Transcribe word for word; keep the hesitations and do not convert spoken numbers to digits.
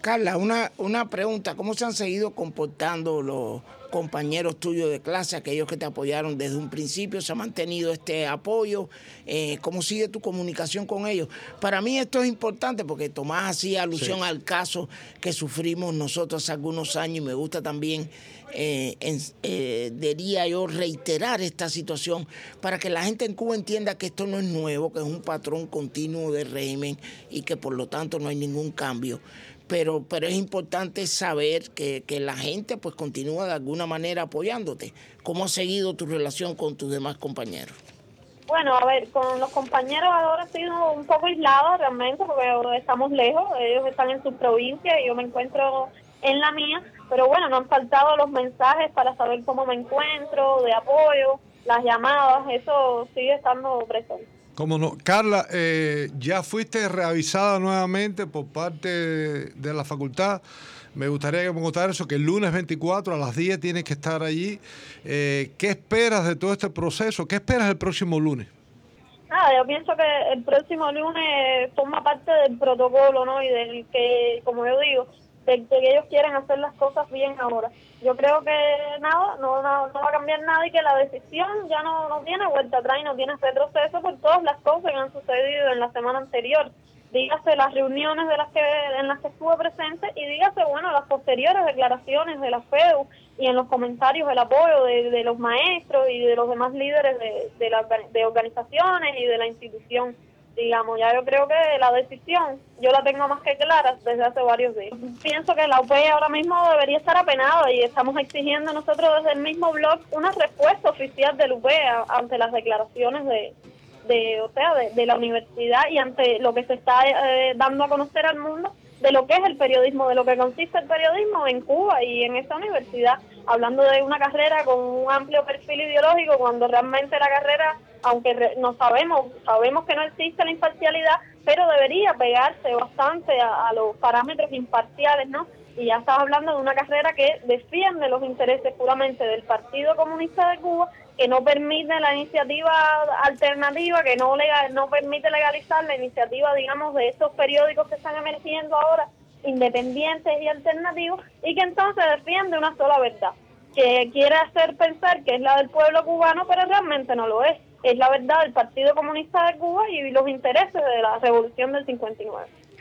Carla, una, una pregunta, ¿cómo se han seguido comportando los compañeros tuyos de clase, aquellos que te apoyaron desde un principio? ¿Se ha mantenido este apoyo? Eh, ¿Cómo sigue tu comunicación con ellos? Para mí esto es importante porque Tomás hacía alusión sí. al caso que sufrimos nosotros hace algunos años y me gusta también, eh, en, eh, diría yo, reiterar esta situación para que la gente en Cuba entienda que esto no es nuevo, que es un patrón continuo del régimen y que por lo tanto no hay ningún cambio. Pero, pero es importante saber que, que la gente pues continúa de alguna manera apoyándote. ¿Cómo ha seguido tu relación con tus demás compañeros? Bueno, a ver, con los compañeros ahora ha sido un poco aislado realmente porque estamos lejos, ellos están en su provincia y yo me encuentro en la mía, pero bueno, no han faltado los mensajes para saber cómo me encuentro, de apoyo, las llamadas, eso sigue estando presente. ¿Cómo no? Carla, eh, ya fuiste reavisada nuevamente por parte de, de la facultad. Me gustaría que me contara eso, que el lunes veinticuatro a las diez tienes que estar allí. Eh, ¿Qué esperas de todo este proceso? ¿Qué esperas el próximo lunes? Nada, yo pienso que el próximo lunes forma parte del protocolo, ¿no? Y del que, como yo digo, de que ellos quieren hacer las cosas bien ahora. Yo creo que nada, no, no, no va a cambiar nada y que la decisión ya no, no tiene vuelta atrás y no tiene retroceso por todas las cosas que han sucedido en la semana anterior. Dígase las reuniones de las que en las que estuve presente y dígase, bueno, las posteriores declaraciones de la FEU y en los comentarios el apoyo de, de los maestros y de los demás líderes de, de, la, de organizaciones y de la institución. Digamos, ya yo creo que la decisión yo la tengo más que clara desde hace varios días. Pienso que la U P E ahora mismo debería estar apenada y estamos exigiendo nosotros desde el mismo blog una respuesta oficial del U P E ante las declaraciones de, de o sea, de, de la universidad y ante lo que se está eh, dando a conocer al mundo de lo que es el periodismo, de lo que consiste el periodismo en Cuba y en esta universidad, hablando de una carrera con un amplio perfil ideológico, cuando realmente la carrera, aunque no sabemos, sabemos que no existe la imparcialidad, pero debería pegarse bastante a, a los parámetros imparciales, ¿no? Y ya estás hablando de una carrera que defiende los intereses puramente del Partido Comunista de Cuba, que no permite la iniciativa alternativa, que no legal, no permite legalizar la iniciativa, digamos, de estos periódicos que están emergiendo ahora, independientes y alternativos, y que entonces defiende una sola verdad, que quiere hacer pensar que es la del pueblo cubano, pero realmente no lo es. Es la verdad del Partido Comunista de Cuba y los intereses de la Revolución del cincuenta y nueve.